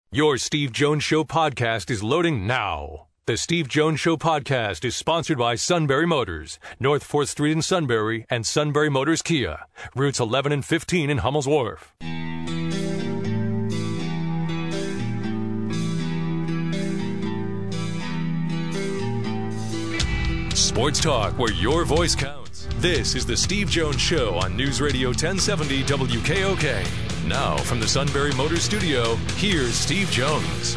Your Steve Jones Show podcast is loading now. The Steve Jones Show podcast is sponsored by Sunbury Motors, North 4th Street in Sunbury, and Sunbury Motors Kia, routes 11 and 15 in Hummel's Wharf. Sports talk where your voice counts. This is the Steve Jones Show on News Radio 1070 WKOK. Now from the Sunbury Motors studio, here's Steve Jones.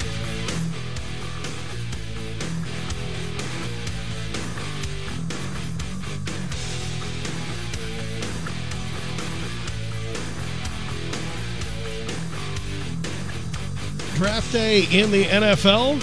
Draft day in the NFL.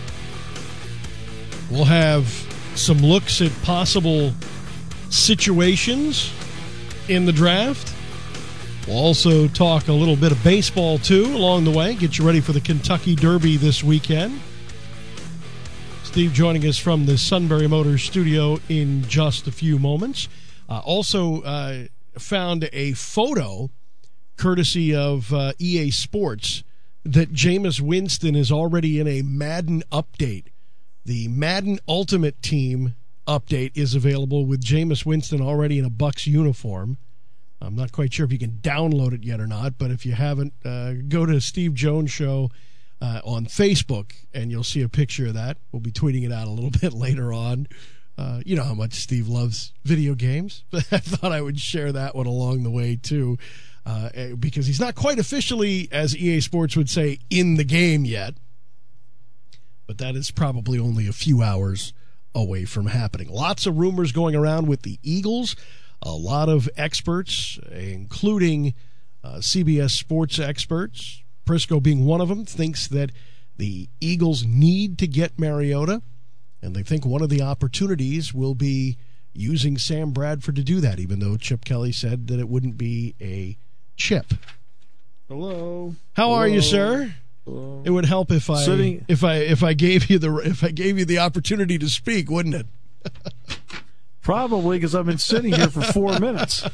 We'll have some looks at possible situations in the draft. We'll also talk a little bit of baseball, too, along the way. Get you ready for the Kentucky Derby this weekend. Steve joining us from the Sunbury Motors studio in just a few moments. Also found a photo, courtesy of EA Sports, that Jameis Winston is already in a Madden update. The Madden Ultimate Team update is available with Jameis Winston already in a Bucs uniform. I'm not quite sure if you can download it yet or not, but if you haven't, go to Steve Jones Show on Facebook, and you'll see a picture of that. We'll be tweeting it out a little bit later on. You know how much Steve loves video games, but I thought I would share that one along the way, too, because he's not quite officially, as EA Sports would say, in the game yet. But that is probably only a few hours away from happening. Lots of rumors going around with the Eagles. A lot of experts, including CBS Sports experts, Prisco being one of them, thinks that the Eagles need to get Mariota, and they think one of the opportunities will be using Sam Bradford to do that, even though Chip Kelly said that it wouldn't be a chip. Hello. How are you, sir? It would help if I gave you the opportunity to speak, wouldn't it? Probably, because I've been sitting here for 4 minutes.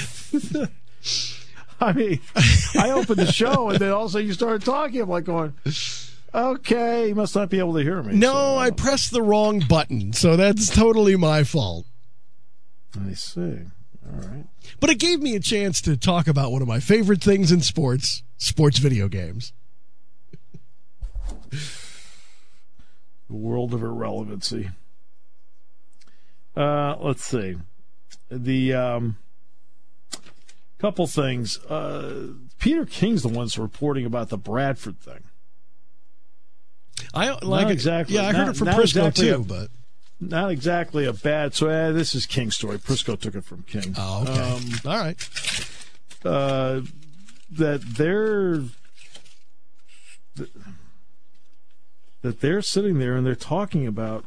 I mean, I opened the show and then all of a sudden you started talking. I'm like going, okay, you must not be able to hear me. No, so, I pressed the wrong button, so that's totally my fault. I see. All right. But it gave me a chance to talk about one of my favorite things in sports video games. The world of irrelevancy. Let's see. The couple things. Peter King's the one's reporting about the Bradford thing. I like not it. Exactly. Yeah, I heard it from Prisco too, but not exactly a bad. So this is King's story. Prisco took it from King. Oh, okay. All right. That they're sitting there and they're talking about,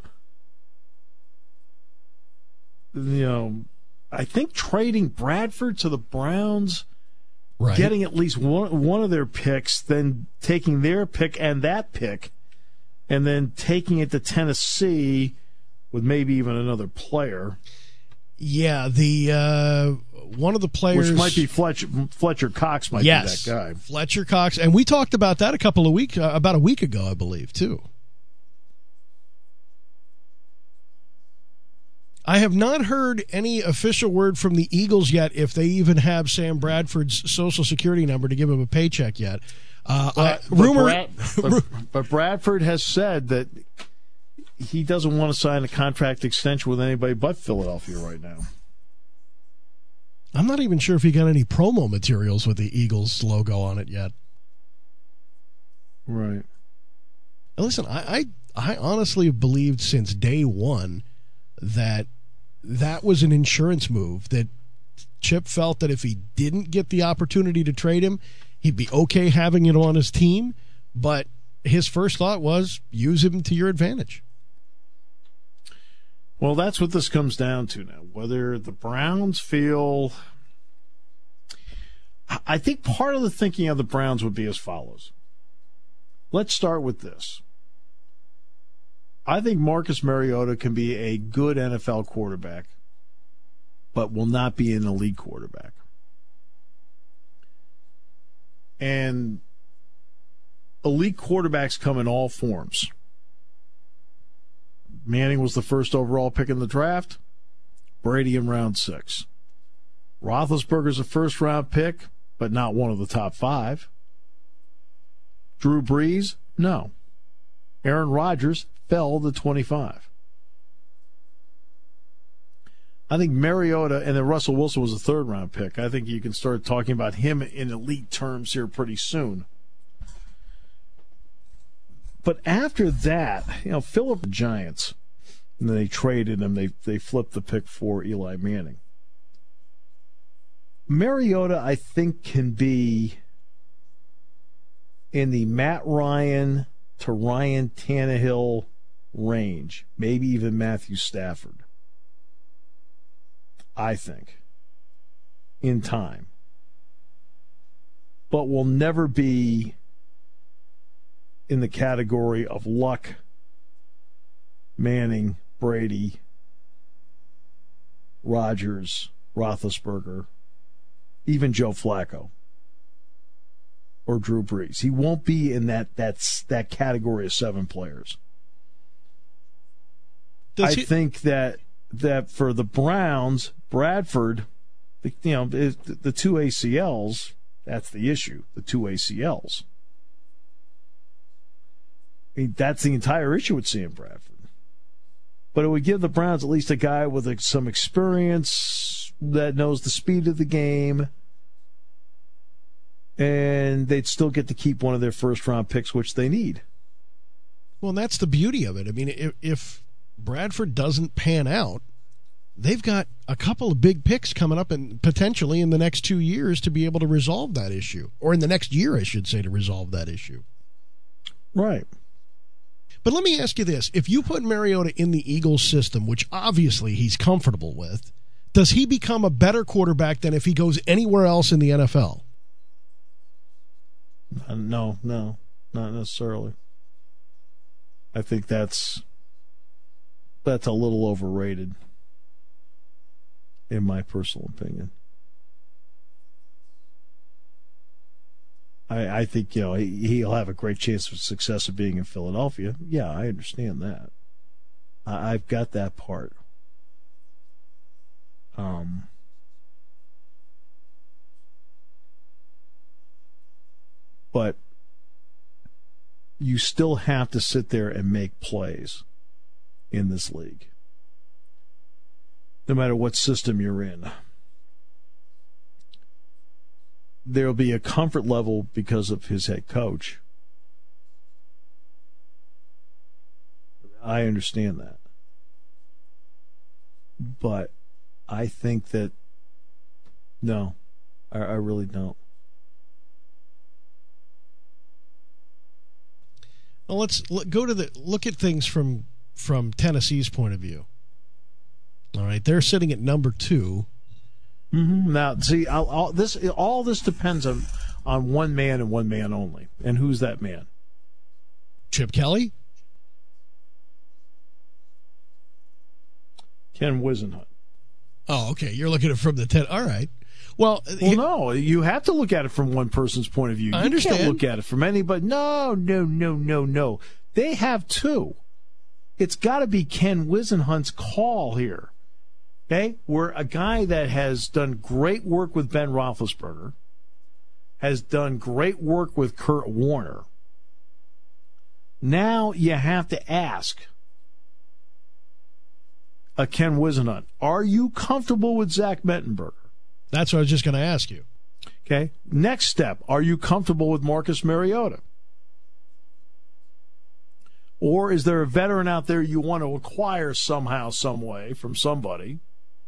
I think trading Bradford to the Browns, right, getting at least one of their picks, then taking their pick and that pick, and then taking it to Tennessee with maybe even another player. Yeah, the one of the players, which might be Fletcher Cox, might be that guy. Fletcher Cox, and we talked about that about a week ago, I believe, too. I have not heard any official word from the Eagles yet if they even have Sam Bradford's Social Security number to give him a paycheck yet. But Bradford has said that he doesn't want to sign a contract extension with anybody but Philadelphia right now. I'm not even sure if he got any promo materials with the Eagles logo on it yet. Right. Listen, I honestly have believed since day one that was an insurance move, that Chip felt that if he didn't get the opportunity to trade him, he'd be okay having it on his team, but his first thought was use him to your advantage. Well, that's what this comes down to now. Whether the Browns feel... I think part of the thinking of the Browns would be as follows. Let's start with this. I think Marcus Mariota can be a good NFL quarterback, but will not be an elite quarterback. And elite quarterbacks come in all forms. Manning was the first overall pick in the draft. Brady in round 6. Roethlisberger's a first-round pick, but not one of the top 5. Drew Brees, no. Aaron Rodgers fell to 25. I think Mariota, and then Russell Wilson was a third-round pick. I think you can start talking about him in elite terms here pretty soon. But after that, Philip the Giants, and then they traded him. They flipped the pick for Eli Manning. Mariota, I think, can be in the Matt Ryan to Ryan Tannehill range, maybe even Matthew Stafford. I think, in time. But will never be in the category of Luck, Manning, Brady, Rodgers, Roethlisberger, even Joe Flacco or Drew Brees. He won't be in that category of 7 players. I think that for the Browns, Bradford, the 2 ACLs, that's the issue, the 2 ACLs. I mean, that's the entire issue with seeing Bradford. But it would give the Browns at least a guy with some experience that knows the speed of the game, and they'd still get to keep one of their first-round picks, which they need. Well, and that's the beauty of it. I mean, if Bradford doesn't pan out, they've got a couple of big picks coming up and potentially in the next 2 years to be able to resolve that issue. Or in the next year, I should say, to resolve that issue. Right. But let me ask you this. If you put Mariota in the Eagles system, which obviously he's comfortable with, does he become a better quarterback than if he goes anywhere else in the NFL? No, not necessarily. I think that's a little overrated, in my personal opinion. I think he'll have a great chance of success of being in Philadelphia. Yeah, I understand that. I've got that part. But you still have to sit there and make plays in this league, no matter what system you're in. There'll be a comfort level because of his head coach. I understand that. But I think that, no, I really don't. Well, let's look at things from Tennessee's point of view. All right, they're sitting at number 2. Mm-hmm. Now, see, all this depends on one man and one man only. And who's that man? Chip Kelly? Ken Whisenhunt. Oh, okay. You're looking at it from the 10. All right. Well, no, you have to look at it from one person's point of view. I understand. You can't look at it from anybody. No. They have 2. It's got to be Ken Whisenhunt's call here. Okay? We're a guy that has done great work with Ben Roethlisberger, has done great work with Kurt Warner. Now you have to ask Ken Whisenhunt, are you comfortable with Zach Mettenberger? That's what I was just going to ask you. Okay. Next step, are you comfortable with Marcus Mariota? Or is there a veteran out there you want to acquire somehow, some way from somebody?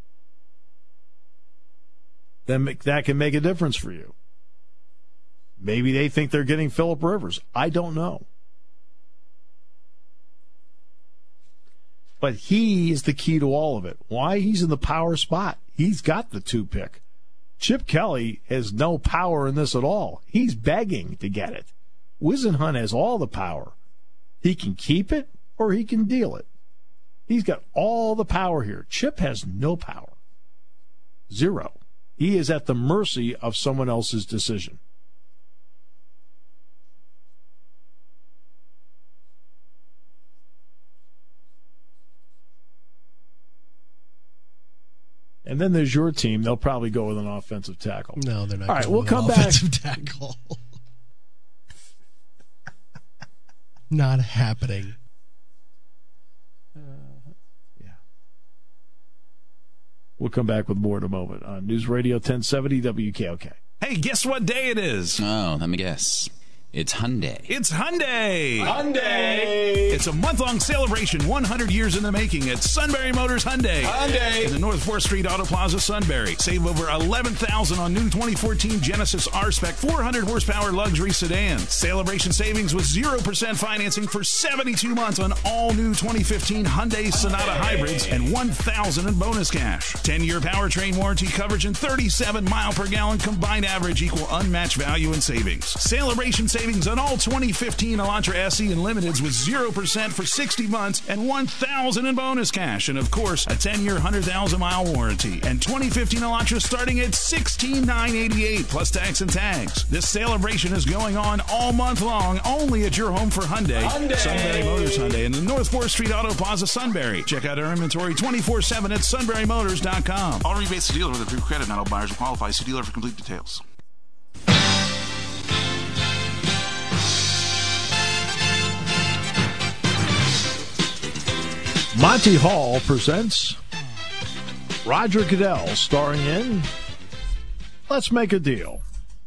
Then that can make a difference for you. Maybe they think they're getting Phillip Rivers. I don't know. But he is the key to all of it. Why? He's in the power spot. He's got the 2 pick. Chip Kelly has no power in this at all. He's begging to get it. Whisenhunt has all the power. He can keep it or he can deal it. He's got all the power here. Chip has no power. 0. He is at the mercy of someone else's decision. And then there's your team. They'll probably go with an offensive tackle. No, they're not. All right, going we'll with come an back. Offensive tackle. Not happening. Yeah. We'll come back with more in a moment on News Radio 1070 WKOK. Hey, guess what day it is? Oh, let me guess. It's Hyundai. It's Hyundai. Hyundai! It's a month-long celebration, 100 years in the making at Sunbury Motors Hyundai. Hyundai! In the North 4th Street Auto Plaza, Sunbury. Save over $11,000 on new 2014 Genesis R-Spec 400-horsepower luxury sedan. Celebration savings with 0% financing for 72 months on all new 2015 Hyundai Sonata hybrids and $1,000 in bonus cash. 10-year powertrain warranty coverage and 37 mile per gallon combined average equal unmatched value and savings. Celebration savings on all 2015 Elantra SE and Limiteds with 0% for 60 months and $1,000 in bonus cash. And, of course, a 10-year, 100,000-mile warranty. And 2015 Elantra starting at $16,988 plus tax and tags. This celebration is going on all month long only at your home for Hyundai. Sunbury Motors Hyundai in the North 4th Street Auto Plaza, Sunbury. Check out our inventory 24/7 at sunburymotors.com. All rebates to dealer with approved credit. Not all buyers will qualify. See dealer for complete details. Monty Hall presents Roger Goodell starring in Let's Make a Deal.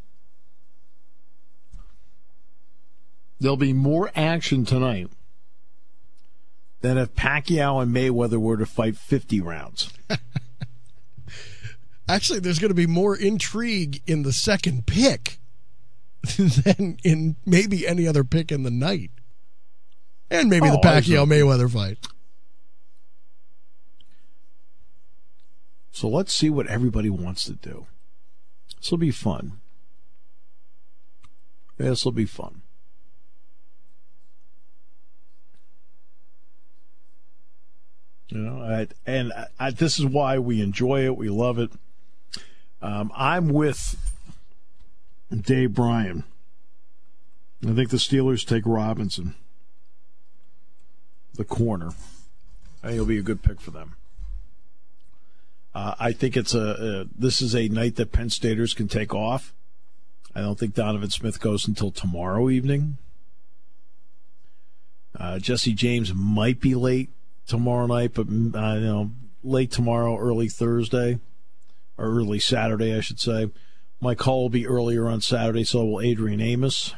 There'll be more action tonight than if Pacquiao and Mayweather were to fight 50 rounds. Actually, there's going to be more intrigue in the second pick than in maybe any other pick in the night. And maybe the Pacquiao-Mayweather fight. So let's see what everybody wants to do. This will be fun. This will be fun. You know, this is why we enjoy it. We love it. I'm with Dave Bryan. I think the Steelers take Robinson, the corner. I think it'll be a good pick for them. I think this is a night that Penn Staters can take off. I don't think Donovan Smith goes until tomorrow evening. Jesse James might be late tomorrow night, but late tomorrow, early Thursday, or early Saturday, I should say. Mike Hall will be earlier on Saturday, so will Adrian Amos.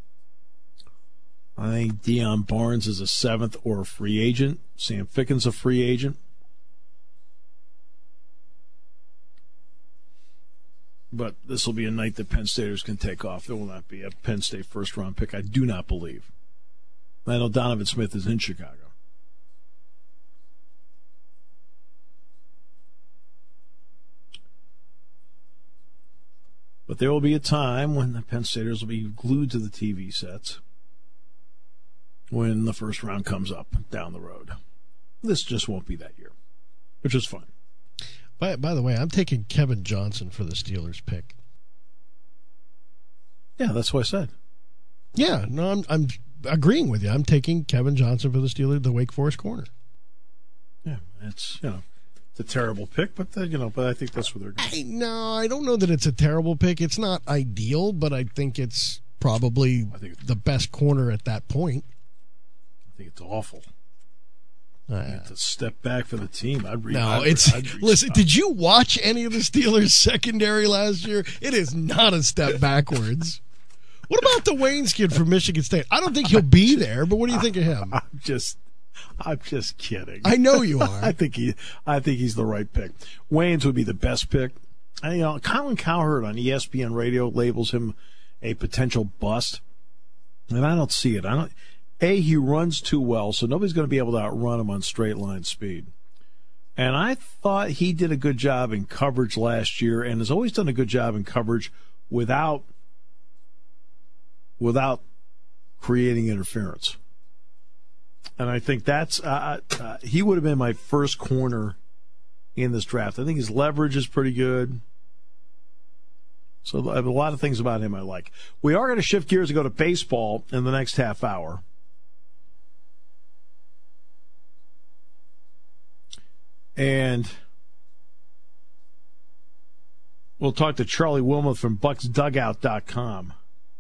I think Deion Barnes is a 7th or a free agent. Sam Ficken's a free agent. But this will be a night that Penn Staters can take off. There will not be a Penn State first-round pick, I do not believe. I know Donovan Smith is in Chicago. But there will be a time when the Penn Staters will be glued to the TV sets when the first round comes up down the road. This just won't be that year, which is fun. By the way, I'm taking Kevin Johnson for the Steelers pick. Yeah, that's what I said. Yeah, no, I'm agreeing with you. I'm taking Kevin Johnson for the Steelers, the Wake Forest corner. Yeah, it's it's a terrible pick, but but I think that's where they're going. I don't know that it's a terrible pick. It's not ideal, but I think it's probably the best corner at that point. I think it's awful. To step back for the team, listen. Did you watch any of the Steelers secondary last year? It is not a step backwards. What about the Waynes kid from Michigan State? I don't think he'll be there, but what do you think of him? I'm just kidding. I know you are. I think he's the right pick. Waynes would be the best pick. Colin Cowherd on ESPN Radio labels him a potential bust, and I don't see it. He runs too well, so nobody's going to be able to outrun him on straight line speed. And I thought he did a good job in coverage last year and has always done a good job in coverage without creating interference. And I think that's he would have been my first corner in this draft. I think his leverage is pretty good. So I have a lot of things about him I like. We are going to shift gears and go to baseball in the next half hour. And We'll talk to Charlie Wilmoth from BucksDugout.com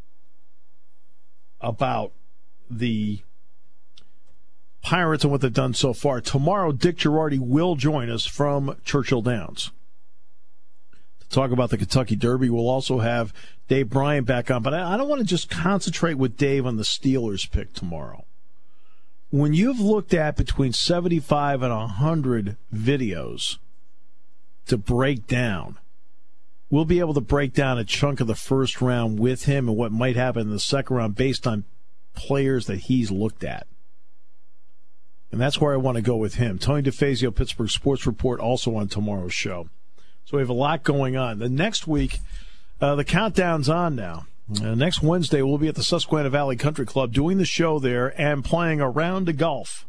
about the Pirates and what they've done so far. Tomorrow, Dick Girardi will join us from Churchill Downs to talk about the Kentucky Derby. We'll also have Dave Bryant back on, but I don't want to just concentrate with Dave on the Steelers pick tomorrow. When you've looked at between 75 and 100 videos to break down, we'll be able to break down a chunk of the first round with him and what might happen in the second round based on players that he's looked at. And that's where I want to go with him. Tony DeFazio, Pittsburgh Sports Report, also on tomorrow's show. So we have a lot going on. The next week, the countdown's on now. Next Wednesday, we'll be at the Susquehanna Valley Country Club doing the show there and playing a round of golf.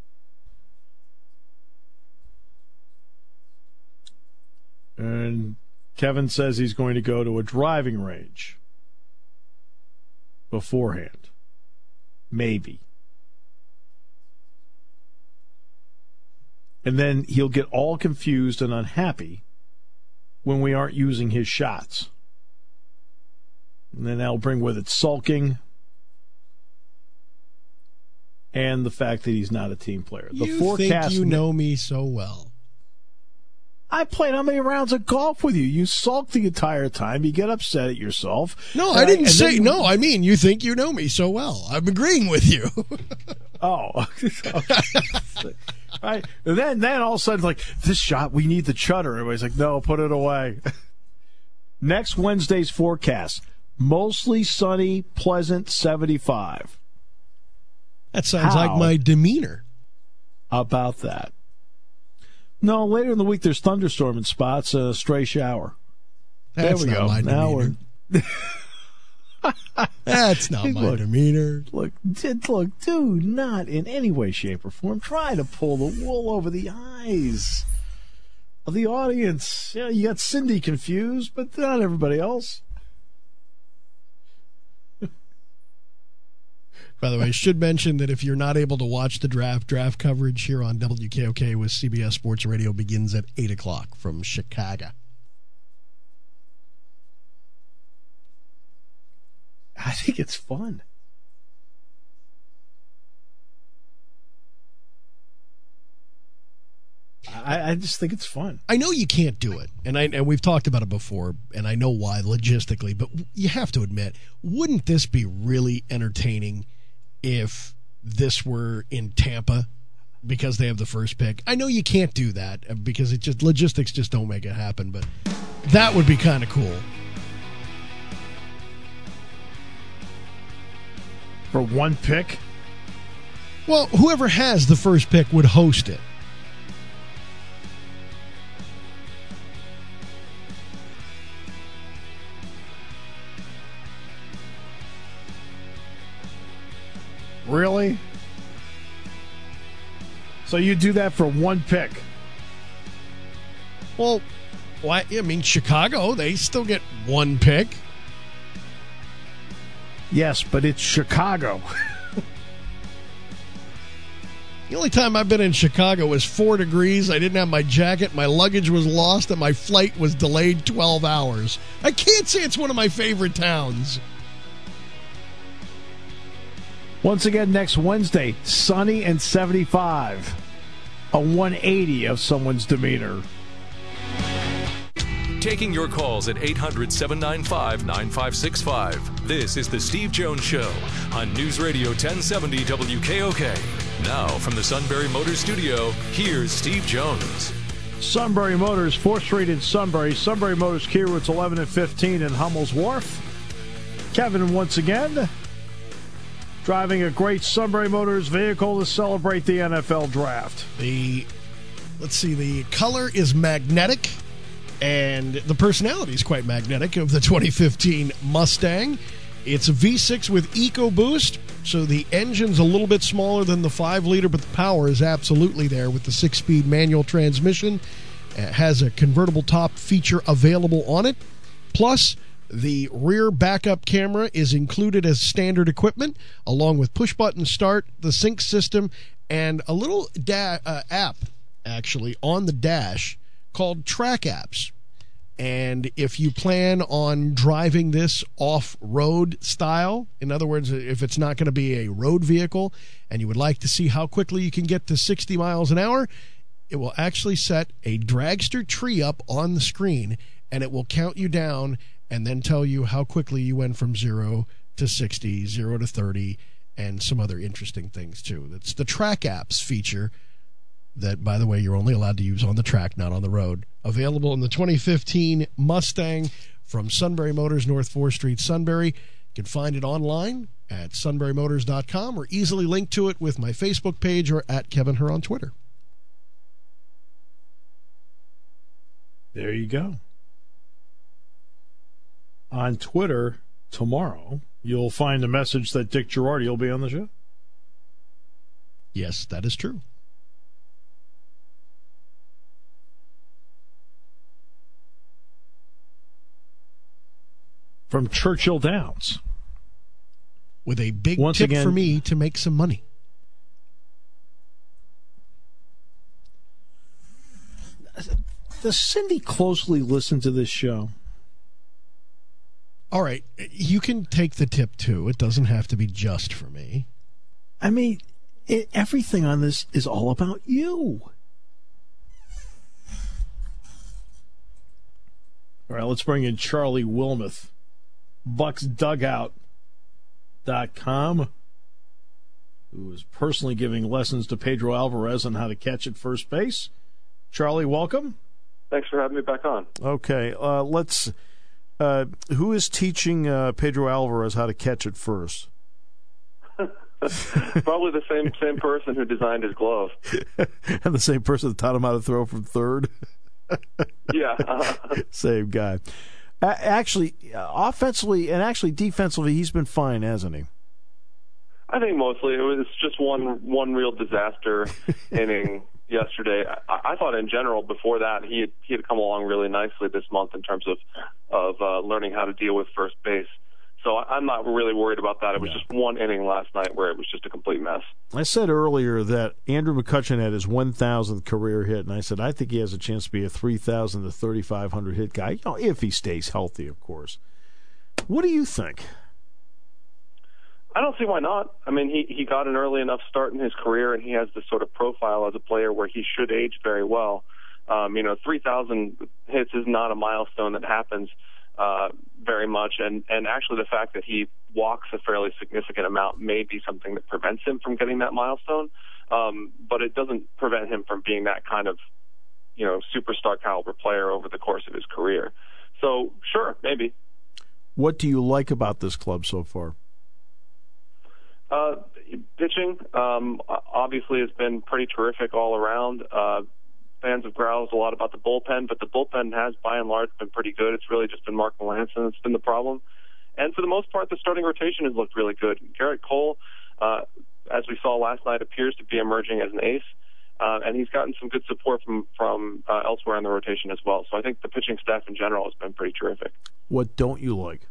And Kevin says he's going to go to a driving range beforehand. Maybe. And then he'll get all confused and unhappy when we aren't using his shots. And then that'll bring with it sulking and the fact that he's not a team player. You think you know me so well. I played how many rounds of golf with you? You sulk the entire time. You get upset at yourself. No, I didn't say no. I mean, you think you know me so well. I'm agreeing with you. Oh. Right. And then all of a sudden, like, this shot, we need the chutter. Everybody's like, no, put it away. Next Wednesday's forecast, mostly sunny, pleasant, 75. That sounds like my demeanor. About that. No, later in the week, there's thunderstorm in spots and a stray shower. That's there we not go. my demeanor. That's not my demeanor. Look, do not in any way, shape, or form try to pull the wool over the eyes of the audience. Yeah, you got Cindy confused, but not everybody else. By the way, I should mention that if you're not able to watch the draft coverage here on WKOK with CBS Sports Radio begins at 8 o'clock from Chicago. I think it's fun. I just think it's fun. I know you can't do it, and we've talked about it before, and I know why logistically, but you have to admit, wouldn't this be really entertaining if this were in Tampa because they have the first pick? I know you can't do that because logistics just don't make it happen, but that would be kind of cool. For one pick? Well, whoever has the first pick would host it. Really? So you do that for one pick? Well, why? I mean, Chicago, they still get one pick. Yes, but it's Chicago. The only time I've been in Chicago was 4 degrees. I didn't have my jacket. My luggage was lost, and my flight was delayed 12 hours. I can't say it's one of my favorite towns. Once again, next Wednesday, sunny and 75. A 180 of someone's demeanor. Taking your calls at 800-795-9565. This is the Steve Jones Show on News Radio 1070 WKOK. Now, from the Sunbury Motors Studio, here's Steve Jones. Sunbury Motors, 4th Street in Sunbury. Sunbury Motors, Kia Routes 11 and 15 in Hummel's Wharf. Kevin once again driving a great Sunbury Motors vehicle to celebrate the NFL draft. The color is magnetic, and the personality is quite magnetic of the 2015 Mustang. It's a V6 with EcoBoost, so the engine's a little bit smaller than the 5-liter, but the power is absolutely there with the 6-speed manual transmission. It has a convertible top feature available on it. Plus, the rear backup camera is included as standard equipment, along with push-button start, the sync system, and a little app, actually, on the dash called Track Apps. And if you plan on driving this off-road style, in other words, if it's not going to be a road vehicle and you would like to see how quickly you can get to 60 miles an hour, it will actually set a dragster tree up on the screen, and it will count you down and then tell you how quickly you went from 0 to 60, 0 to 30, and some other interesting things, too. That's the Track Apps feature that, by the way, you're only allowed to use on the track, not on the road. Available in the 2015 Mustang from Sunbury Motors, North 4th Street, Sunbury. You can find it online at sunburymotors.com or easily link to it with my Facebook page or at Kevin Herr on Twitter. There you go. On Twitter tomorrow, you'll find a message that Dick Girardi will be on the show. Yes, that is true. From Churchill Downs. With a big Once tip again, for me to make some money. Does Cindy closely listen to this show? All right, you can take the tip, too. It doesn't have to be just for me. I mean, everything on this is all about you. All right, let's bring in Charlie Wilmoth, BucksDugout.com, who is personally giving lessons to Pedro Alvarez on how to catch at first base. Charlie, welcome. Thanks for having me back on. Okay, let's. Who is teaching Pedro Alvarez how to catch at first? Probably the same person who designed his glove. And the same person that taught him how to throw from third? Yeah. Same guy. Actually, offensively and actually defensively, he's been fine, hasn't he? I think mostly. It was just one real disaster inning yesterday. I thought in general before that he had come along really nicely this month in terms of learning how to deal with first base. So I'm not really worried about that. It was just one inning last night where it was just a complete mess. I said earlier that Andrew McCutchen had his 1,000th career hit, and I said I think he has a chance to be a 3,000 to 3,500 hit guy, if he stays healthy, of course. What do you think? I don't see why not. I mean, he got an early enough start in his career, and he has this sort of profile as a player where he should age very well. 3,000 hits is not a milestone that happens very much, and actually the fact that he walks a fairly significant amount may be something that prevents him from getting that milestone, but it doesn't prevent him from being that kind of, superstar caliber player over the course of his career. So, sure, maybe. What do you like about this club so far? Pitching, obviously, has been pretty terrific all around. Fans have growled a lot about the bullpen, but the bullpen has, by and large, been pretty good. It's really just been Mark Melancon that's been the problem. And for the most part, the starting rotation has looked really good. Garrett Cole, as we saw last night, appears to be emerging as an ace, and he's gotten some good support from elsewhere in the rotation as well. So I think the pitching staff in general has been pretty terrific. What don't you like?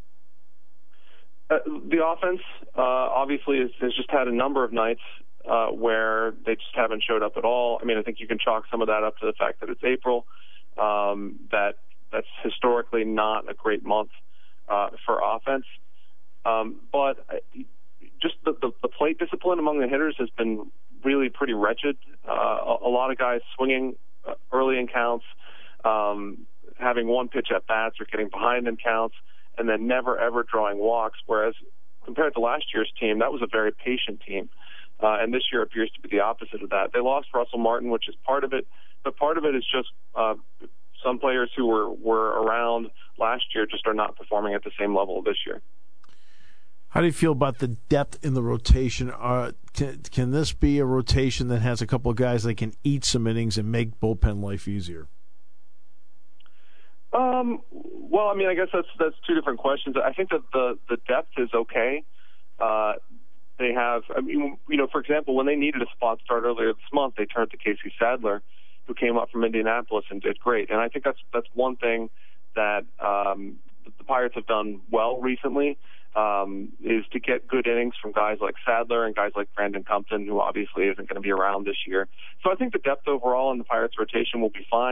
The offense, obviously, has just had a number of nights where they just haven't showed up at all. I mean, I think you can chalk some of that up to the fact that it's April. That's historically not a great month for offense. But just the plate discipline among the hitters has been really pretty wretched. A lot of guys swinging early in counts, having one pitch at bats or getting behind in counts, and then never, ever drawing walks, whereas compared to last year's team, that was a very patient team. And this year appears to be the opposite of that. They lost Russell Martin, which is part of it, but part of it is just some players who were around last year just are not performing at the same level this year. How do you feel about the depth in the rotation? Can this be a rotation that has a couple of guys that can eat some innings and make bullpen life easier? Well, I mean, I guess that's two different questions. I think that the depth is okay. They have, for example, when they needed a spot start earlier this month, they turned to Casey Sadler, who came up from Indianapolis and did great. And I think that's one thing that the Pirates have done well recently, is to get good innings from guys like Sadler and guys like Brandon Compton, who obviously isn't going to be around this year. So I think the depth overall in the Pirates rotation will be fine.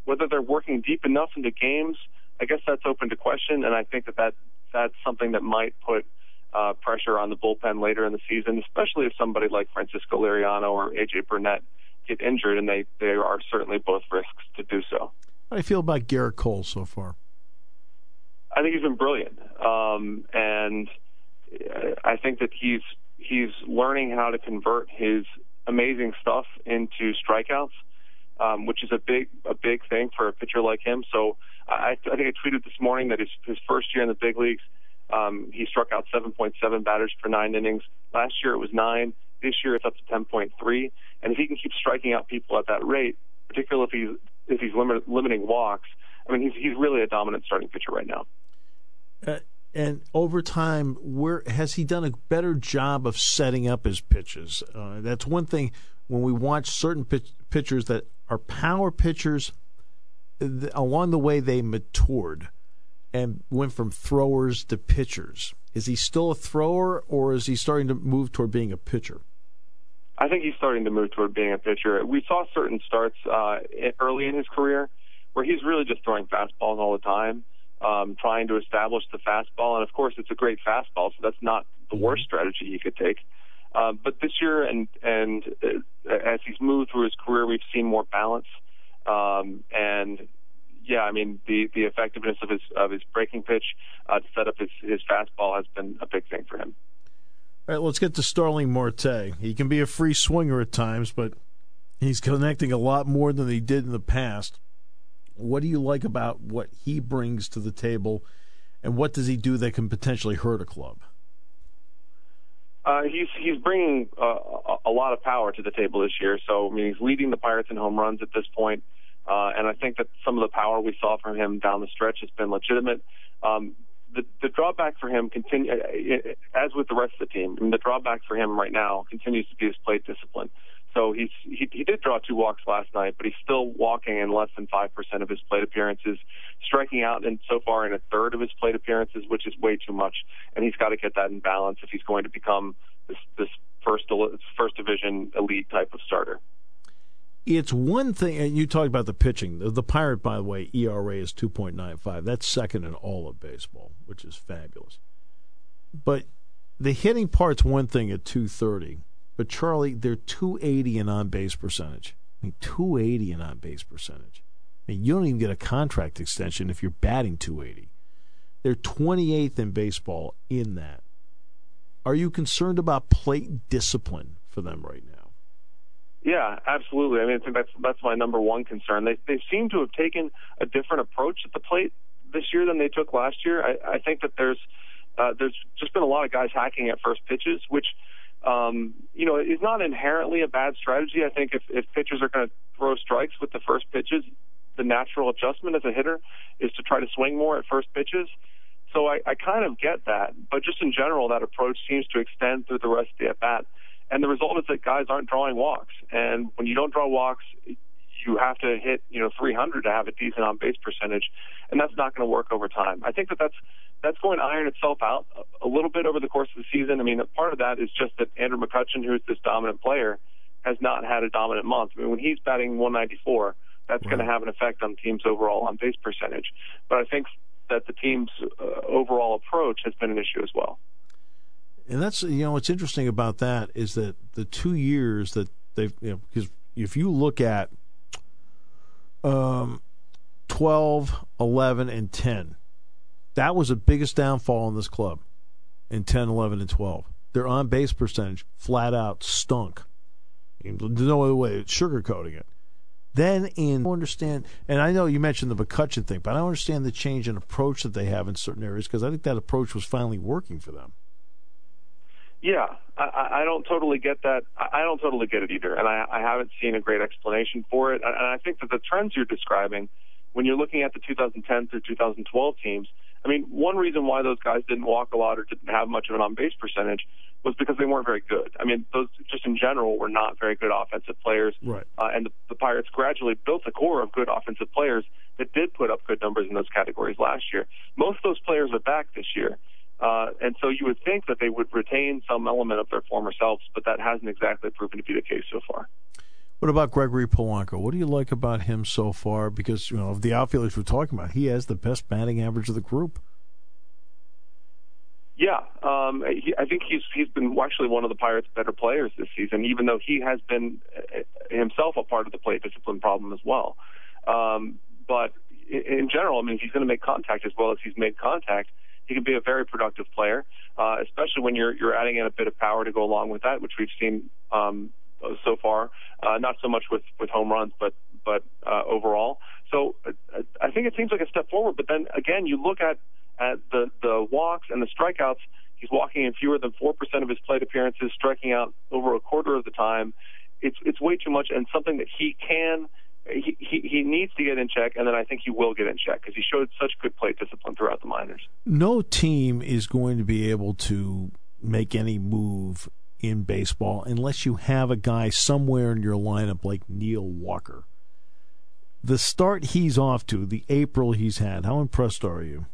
Whether they're working deep enough into games, I guess that's open to question, and I think that's something that might put pressure on the bullpen later in the season, especially if somebody like Francisco Liriano or A.J. Burnett get injured, and they are certainly both risks to do so. How do you feel about Garrett Cole so far? I think he's been brilliant, and I think that he's learning how to convert his amazing stuff into strikeouts, which is a big thing for a pitcher like him. So I think I tweeted this morning that his first year in the big leagues, he struck out 7.7 batters per 9 innings. Last year it was 9. This year it's up to 10.3. And if he can keep striking out people at that rate, particularly if he's limiting walks, I mean, he's really a dominant starting pitcher right now. And over time, where has he done a better job of setting up his pitches? That's one thing when we watch certain pitchers that are power pitchers. Along the way, they matured and went from throwers to pitchers. Is he still a thrower, or is he starting to move toward being a pitcher? I think he's starting to move toward being a pitcher. We saw certain starts early in his career where he's really just throwing fastballs all the time, trying to establish the fastball. And, of course, it's a great fastball, so that's not the worst strategy he could take. But this year and as he's moved through his career, we've seen more balance. And, yeah, I mean, the effectiveness of his breaking pitch to set up his fastball has been a big thing for him. All right, let's get to Starling Marte. He can be a free swinger at times, but he's connecting a lot more than he did in the past. What do you like about what he brings to the table, and what does he do that can potentially hurt a club? He's bringing a lot of power to the table this year. So, I mean, he's leading the Pirates in home runs at this point, and I think that some of the power we saw from him down the stretch has been legitimate. The drawback for him as with the rest of the team. I mean, the drawback for him right now continues to be his plate discipline. So he did draw 2 walks last night, but he's still walking in less than 5% of his plate appearances, striking out so far in a third of his plate appearances, which is way too much. And he's got to get that in balance if he's going to become this first division elite type of starter. It's one thing, and you talked about the pitching. The Pirate, by the way, ERA is 2.95. That's second in all of baseball, which is fabulous. But the hitting part's one thing at 230. But, Charlie, they're 280 in on-base percentage. I mean, 280 in on-base percentage. I mean, you don't even get a contract extension if you're batting 280. They're 28th in baseball in that. Are you concerned about plate discipline for them right now? Yeah, absolutely. I mean, I think that's my number one concern. They seem to have taken a different approach at the plate this year than they took last year. I think that there's just been a lot of guys hacking at first pitches, which is not inherently a bad strategy. I think if pitchers are going to throw strikes with the first pitches, the natural adjustment as a hitter is to try to swing more at first pitches. So I kind of get that, but just in general, that approach seems to extend through the rest of the at-bat. And the result is that guys aren't drawing walks. And when you don't draw walks, you have to hit 300 to have a decent on-base percentage, and that's not going to work over time. I think that's going to iron itself out a little bit over the course of the season. I mean, part of that is just that Andrew McCutchen, who's this dominant player, has not had a dominant month. I mean, when he's batting 194, that's going to have an effect on the team's overall on-base percentage. But I think that the team's overall approach has been an issue as well. And that's, what's interesting about that is that the 2 years that they've, because if you look at 12, 11, and 10, that was the biggest downfall in this club in 10, 11, and 12. Their on-base percentage flat out stunk. There's no other way of sugarcoating it. Then I understand, and I know you mentioned the McCutchen thing, but I don't understand the change in approach that they have in certain areas because I think that approach was finally working for them. Yeah, I don't totally get that. I don't totally get it either, and I haven't seen a great explanation for it. And I think that the trends you're describing, when you're looking at the 2010 through 2012 teams, I mean, one reason why those guys didn't walk a lot or didn't have much of an on-base percentage was because they weren't very good. I mean, those just in general were not very good offensive players. Right. And the Pirates gradually built a core of good offensive players that did put up good numbers in those categories last year. Most of those players are back this year. And so you would think that they would retain some element of their former selves, but that hasn't exactly proven to be the case so far. What about Gregory Polanco? What do you like about him so far? Because, of the outfielders we're talking about, he has the best batting average of the group. Yeah, I think he's been actually one of the Pirates' better players this season, even though he has been himself a part of the plate discipline problem as well. But in general, I mean, if he's going to make contact as well as he's made contact, he can be a very productive player, especially when you're adding in a bit of power to go along with that, which we've seen so far. Not so much with home runs, but overall. So I think it seems like a step forward. But then again, you look at the walks and the strikeouts. He's walking in fewer than 4% of his plate appearances, striking out over a quarter of the time. It's way too much, and something that he needs to get in check, and then I think he will get in check because he showed such good plate discipline throughout the minors. No team is going to be able to make any move in baseball unless you have a guy somewhere in your lineup like Neil Walker. The start he's off to, the April he's had, how impressed are you?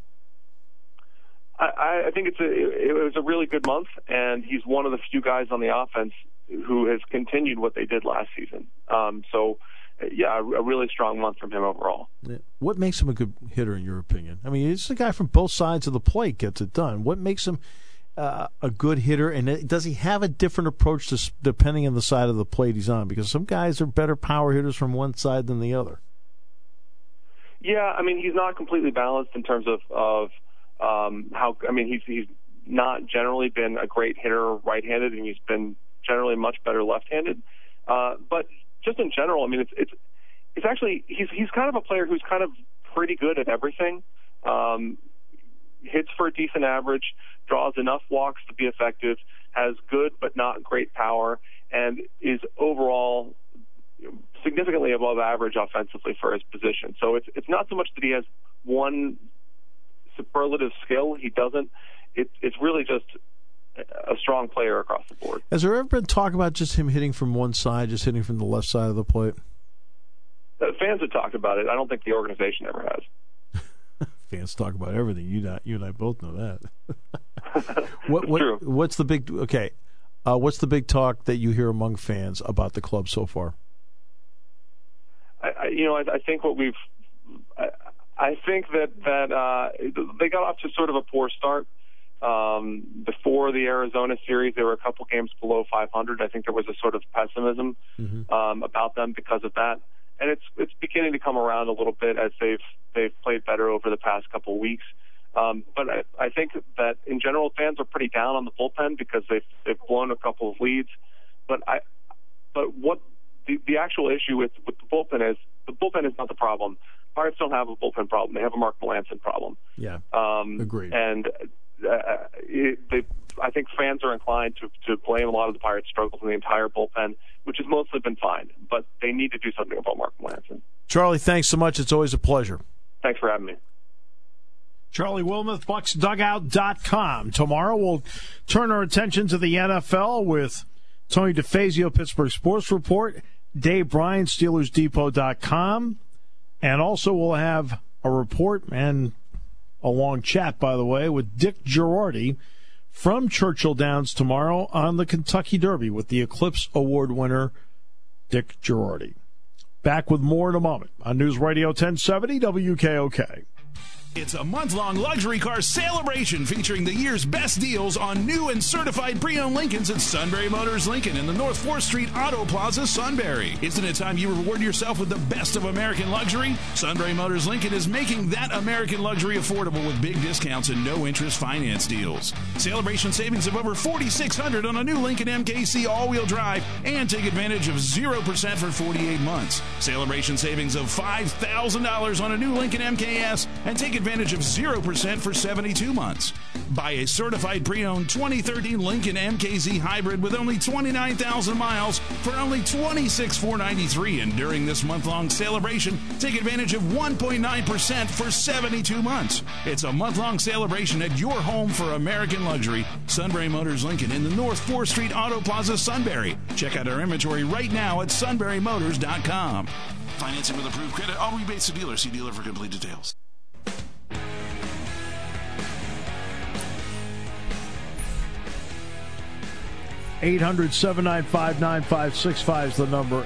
I think it was a really good month, and he's one of the few guys on the offense who has continued what they did last season. A really strong month from him overall. What makes him a good hitter, in your opinion? I mean, it's a guy from both sides of the plate gets it done. What makes him a good hitter, and does he have a different approach depending on the side of the plate he's on? Because some guys are better power hitters from one side than the other. Yeah, I mean, he's not completely balanced in terms of how. I mean, he's not generally been a great hitter right-handed, and he's been generally much better left-handed. But just in general, I mean, it's actually he's kind of a player who's kind of pretty good at everything. Hits for a decent average, draws enough walks to be effective, has good but not great power, and is overall significantly above average offensively for his position. So it's not so much that he has one superlative skill. He doesn't. It's really just a strong player across the board. Has there ever been talk about just him hitting from one side, just hitting from the left side of the plate? Fans have talked about it. I don't think the organization ever has. Fans talk about everything. You and I both know that. True. What's the big what's the big talk that you hear among fans about the club so far? I think what we've. I think that they got off to sort of a poor start. Before the Arizona series, they were a couple games below 500. I think there was a sort of pessimism about them because of that, and it's beginning to come around a little bit as they've played better over the past couple of weeks. But I think that in general, fans are pretty down on the bullpen because they've blown a couple of leads. But what the actual issue with the bullpen is not the problem. Pirates don't have a bullpen problem; they have a Mark Melancon problem. Yeah, agreed. And I think fans are inclined to blame a lot of the Pirates' struggles in the entire bullpen, which has mostly been fine. But they need to do something about Mark Melancon. Charlie, thanks so much. It's always a pleasure. Thanks for having me. Charlie Wilmoth, BucksDugout.com. Tomorrow we'll turn our attention to the NFL with Tony DeFazio, Pittsburgh Sports Report, Dave Bryan, SteelersDepot.com, and also we'll have a report and a long chat, by the way, with Dick Girardi from Churchill Downs tomorrow on the Kentucky Derby with the Eclipse Award winner, Dick Girardi. Back with more in a moment on News Radio 1070 WKOK. It's a month-long luxury car celebration featuring the year's best deals on new and certified pre-owned Lincolns at Sunbury Motors Lincoln in the North 4th Street Auto Plaza, Sunbury. Isn't it time you reward yourself with the best of American luxury? Sunbury Motors Lincoln is making that American luxury affordable with big discounts and no-interest finance deals. Celebration savings of over $4,600 on a new Lincoln MKC all-wheel drive and take advantage of 0% for 48 months. Celebration savings of $5,000 on a new Lincoln MKS and take advantage of 0% for 72 months. Buy a certified pre-owned 2013 Lincoln MKZ Hybrid with only 29,000 miles for only $26,493. And during this month-long celebration, take advantage of 1.9% for 72 months. It's a month-long celebration at your home for American luxury. Sunbury Motors Lincoln in the North 4th Street Auto Plaza, Sunbury. Check out our inventory right now at sunburymotors.com. Financing with approved credit. All rebates to dealer. See dealer for complete details. 800-795-9565 is the number.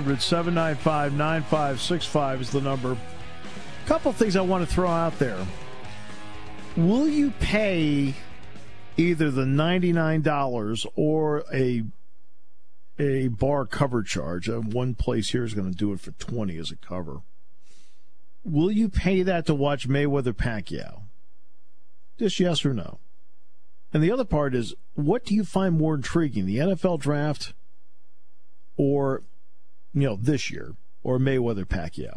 800-795-9565 is the number. A couple things I want to throw out there. Will you pay either the $99 or a bar cover charge? One place here is going to do it for $20 as a cover. Will you pay that to watch Mayweather-Pacquiao? Just yes or no. And the other part is, what do you find more intriguing, the NFL draft or, this year, or Mayweather-Pacquiao?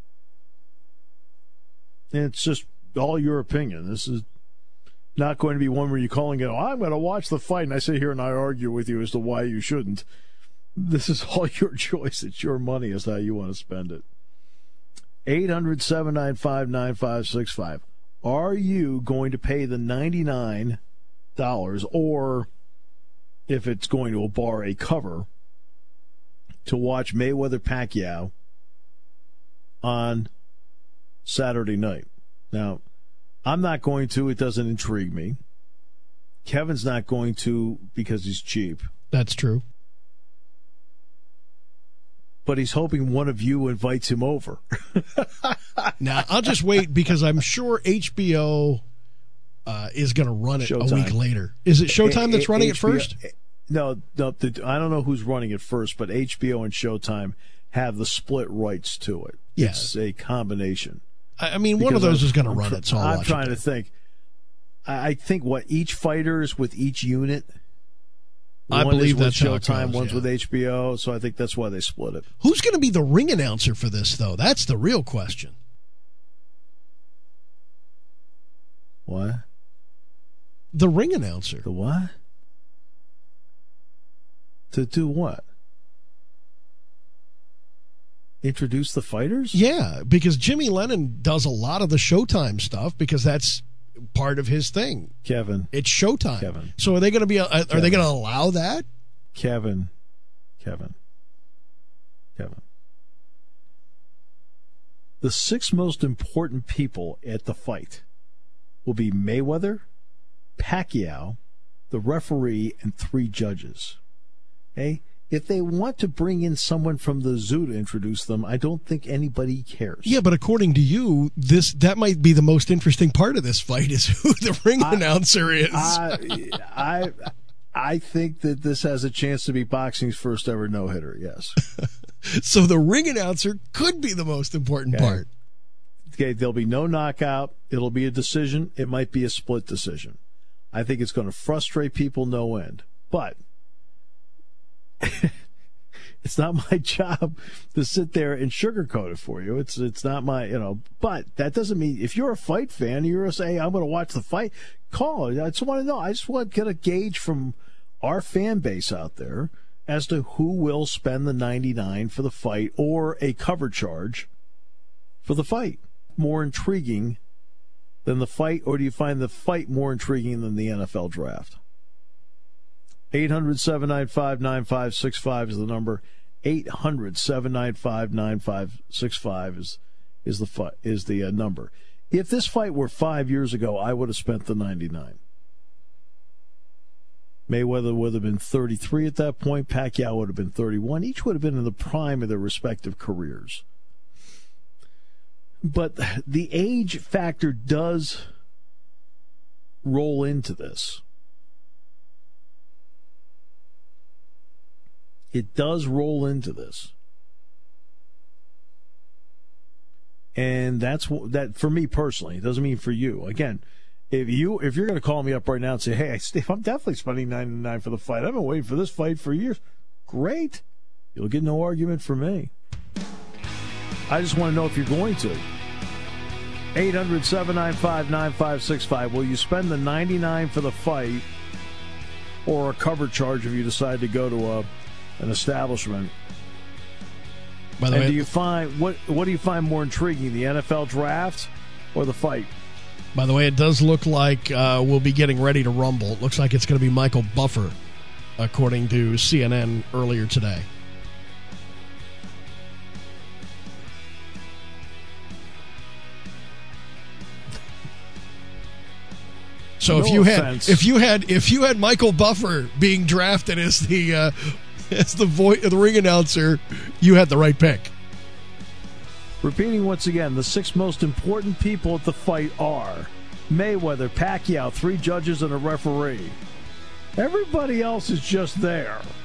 And it's just all your opinion. This is not going to be one where you're calling it, I'm going to watch the fight, and I sit here and I argue with you as to why you shouldn't. This is all your choice. It's your money as to how you want to spend it. 800-795-9565. Are you going to pay the $99, or if it's going to a bar, a cover, to watch Mayweather-Pacquiao on Saturday night? Now, I'm not going to. It doesn't intrigue me. Kevin's not going to because he's cheap. That's true. But he's hoping one of you invites him over. Now, I'll just wait because I'm sure HBO is going to run it Showtime. a week later. Is it Showtime that's running it first? No, I don't know who's running it first, but HBO and Showtime have the split rights to it. Yeah. It's a combination. I mean, one of those is going to run it, so I'll I'm watch trying it. to think. I think each fighter is with each unit. I believe that's that's how it Showtime, goes, one's yeah. with HBO, so I think that's why they split it. Who's going to be the ring announcer for this, though? That's the real question. What? The ring announcer. The what? To do what? Introduce the fighters? Yeah, because Jimmy Lennon does a lot of the Showtime stuff because that's part of his thing. Kevin. It's Showtime. Kevin. So are they going to be? Are they going to allow that? Kevin. The 6 most important people at the fight will be Mayweather, Pacquiao, the referee, and 3 judges. Okay? If they want to bring in someone from the zoo to introduce them, I don't think anybody cares. Yeah, but according to you, that might be the most interesting part of this fight is who the ring announcer is. I think that this has a chance to be boxing's first ever no-hitter, yes. So the ring announcer could be the most important part. Okay, there'll be no knockout. It'll be a decision. It might be a split decision. I think it's going to frustrate people no end. But it's not my job to sit there and sugarcoat it for you. It's not my, but that doesn't mean if you're a fight fan, you're going to say, I'm going to watch the fight, call. I just want to know. I just want to get a gauge from our fan base out there as to who will spend the $99 for the fight or a cover charge for the fight. More intriguing than the fight, or do you find the fight more intriguing than the NFL draft? 800-795-9565 is the number. 800-795-9565 is the number. If this fight were 5 years ago, I would have spent the $99. Mayweather would have been 33 at that point. Pacquiao would have been 31. Each would have been in the prime of their respective careers. But the age factor does roll into this. It does roll into this. And that's that for me personally. It doesn't mean for you. Again, if you're going to call me up right now and say, "Hey, Steve, I'm definitely spending $99 for the fight. I've been waiting for this fight for years." Great. You'll get no argument from me. I just want to know if you're going to. 800-795-9565. Will you spend the $99 for the fight or a cover charge if you decide to go to an establishment? By the way, do you find what do you find more intriguing, the NFL draft or the fight? By the way, it does look like we'll be getting ready to rumble. It looks like it's going to be Michael Buffer, according to CNN earlier today. So No offense. if you had Michael Buffer being drafted as the ring announcer, you had the right pick. Repeating once again, the 6 most important people at the fight are Mayweather, Pacquiao, 3 judges, and a referee. Everybody else is just there.